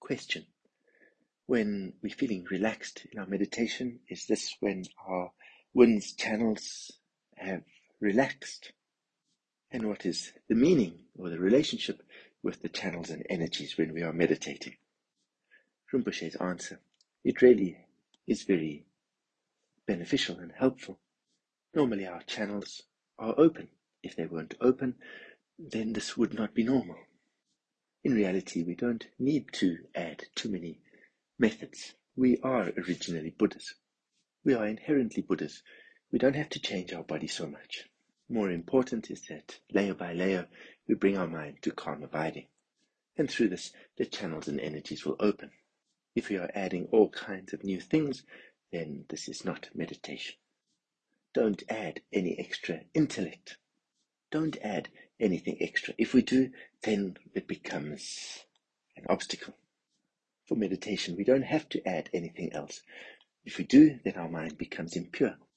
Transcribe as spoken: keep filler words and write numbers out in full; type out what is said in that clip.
Question: when we're feeling relaxed in our meditation, is this when our wind's channels have relaxed? And what is the meaning or the relationship with the channels and energies when we are meditating? Rinpoche's answer: it really is very beneficial and helpful. Normally our channels are open. If they weren't open, then this would not be normal. In reality, we don't need to add too many methods. We are originally Buddhas. We are inherently Buddhas. We don't have to change our body so much. More important is that layer by layer, we bring our mind to calm abiding. And through this, the channels and energies will open. If we are adding all kinds of new things, then this is not meditation. Don't add any extra intellect. Don't add anything extra. If we do, then it becomes an obstacle. For meditation, we don't have to add anything else. If we do, then our mind becomes impure.